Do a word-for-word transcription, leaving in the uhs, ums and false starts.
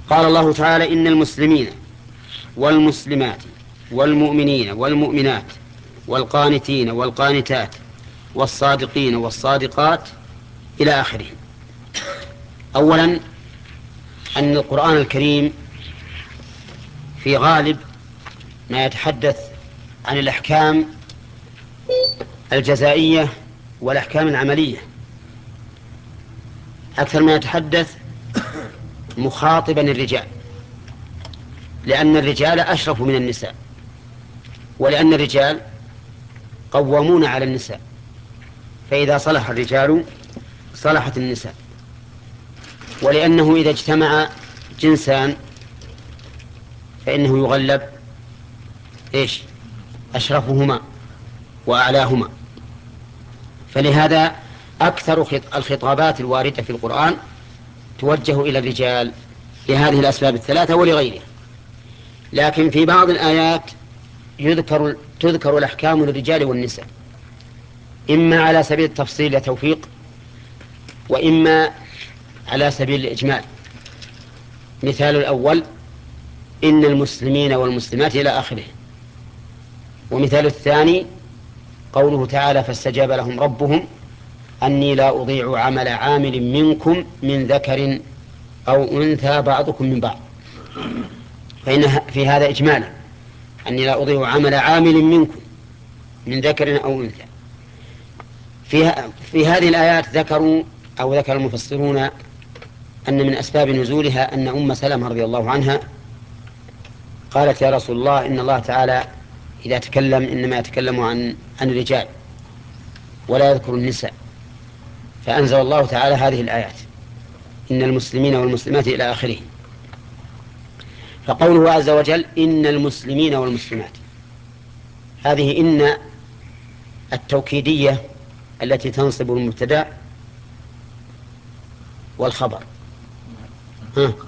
قال الله تعالى: إن المسلمين والمسلمات والمؤمنين والمؤمنات والقانتين والقانتات والصادقين والصادقات إلى آخره. أولا، أن القرآن الكريم في غالب ما يتحدث عن الأحكام الجزائية والأحكام العملية أكثر ما يتحدث مخاطبا الرجال، لأن الرجال أشرف من النساء، ولأن الرجال قوامون على النساء، فإذا صلح الرجال صلحت النساء، ولأنه إذا اجتمع جنسان فإنه يغلب إيش؟ أشرفهما وأعلاهما. فلهذا أكثر الخطابات الواردة في القرآن توجه إلى الرجال لهذه الأسباب الثلاثة ولغيرها. لكن في بعض الآيات يذكر تذكر الأحكام للرجال والنساء، إما على سبيل التفصيل يا توفيق، وإما على سبيل الإجمال. مثال الأول: إن المسلمين والمسلمات إلى آخره. ومثال الثاني قوله تعالى: فاستجاب لهم ربهم أني لا أضيع عمل عامل منكم من ذكر أو أنثى بعضكم من بعض، فإن في هذا إجمالا، أني لا أضيع عمل عامل منكم من ذكر أو أنثى. في, في هذه الآيات ذكروا أو ذكر المفسرون أن من أسباب نزولها أن أم سلمة رضي الله عنها قالت: يا رسول الله، إن الله تعالى إذا تكلم إنما يتكلم عن عن الرجال ولا يذكر النساء، فأنزل الله تعالى هذه الآيات: إن المسلمين والمسلمات إلى آخره. فقوله عز وجل: إن المسلمين والمسلمات، هذه إن التوكيدية التي تنصب المبتدأ والخبر. ها؟